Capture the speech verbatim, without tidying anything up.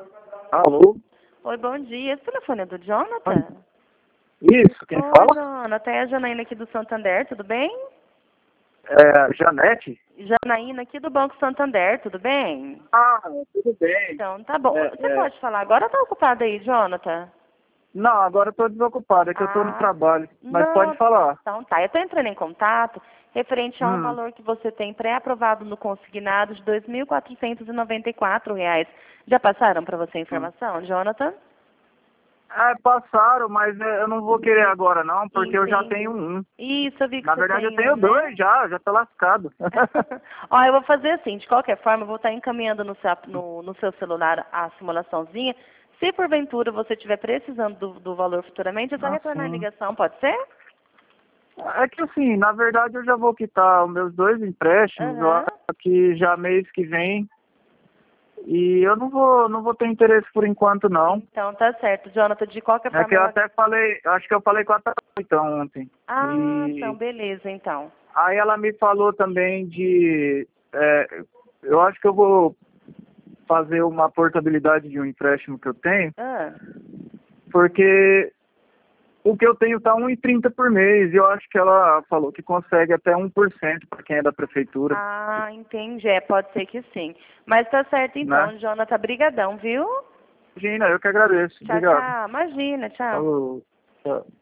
Alô? Oi, bom dia. Esse telefone é do Jonathan? Isso, quem Oi, fala? Jonathan. É a Janaína aqui do Santander, tudo bem? É, Janete? Janaína aqui do Banco Santander, tudo bem? Ah, tudo bem. Então, tá bom. É, Você é, pode falar agora ou tá ocupado aí, Jonathan? não, agora eu tô desocupado, é que eu tô no Ah, trabalho. Mas não. pode falar. Então tá, eu tô entrando em contato referente a um Hum. valor que você tem pré-aprovado no consignado de dois mil quatrocentos e noventa e quatro reais. Já passaram para você a hum. informação, Jonathan? É, passaram, mas é, eu não vou querer agora não, porque eu já Entendi. tenho um. Isso, eu vi que Na você verdade eu tem um, tenho né? dois já, já tô lascado. Ó, eu vou fazer assim, de qualquer forma, eu vou estar encaminhando no seu, no, no seu celular a simulaçãozinha. Se porventura você estiver precisando do, do valor futuramente, é só Ah, retornar a sim. ligação, pode ser? É que assim, na verdade eu já vou quitar os meus dois empréstimos, eu Aham. acho que já mês que vem. E eu não vou, não vou ter interesse por enquanto não. Então tá certo, Jonathan. De qualquer É que forma, eu eu... até falei, acho que eu falei com a Tata então ontem. Ah, então, E beleza, então. aí ela me falou também de, é, eu acho que eu vou fazer uma portabilidade de um empréstimo que eu tenho, Ah, porque o que eu tenho tá um e trinta por mês, e eu acho que ela falou que consegue até um por cento para quem é da prefeitura, ah, entendi. É, pode ser que sim. Mas tá certo né? então, Jonathan. Brigadão, viu? Gina, eu que agradeço. Tchau, Obrigado. tchau. Imagina, tchau. Falou. Tchau.